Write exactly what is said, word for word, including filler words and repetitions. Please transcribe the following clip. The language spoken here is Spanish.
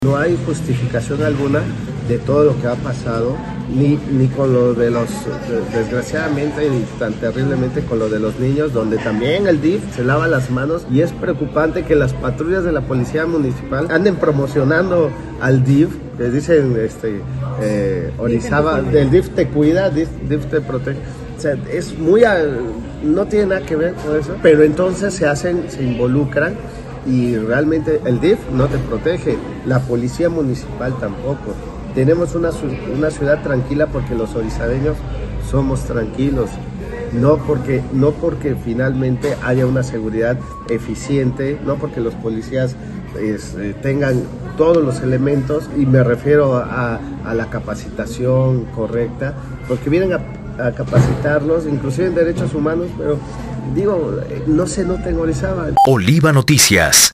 No hay justificación alguna de todo lo que ha pasado, ni, ni con lo de los, desgraciadamente y tan terriblemente con lo de los niños, donde también el D I F se lava las manos, y es preocupante que las patrullas de la policía municipal anden promocionando al D I F, que dicen, este, eh, Orizaba, del D I F te cuida, D I F, D I F te protege. O sea, es muy, no tiene nada que ver con eso, pero entonces se hacen, se involucran. Y realmente el D I F no te protege, la policía municipal tampoco. Tenemos una, una ciudad tranquila porque los orizabeños somos tranquilos, no porque, no porque finalmente haya una seguridad eficiente, no porque los policías es, eh, tengan todos los elementos, y me refiero a, a la capacitación correcta, porque vienen a, a capacitarlos, inclusive en derechos humanos, pero digo, no se nota en Orizaba. Oliva Noticias.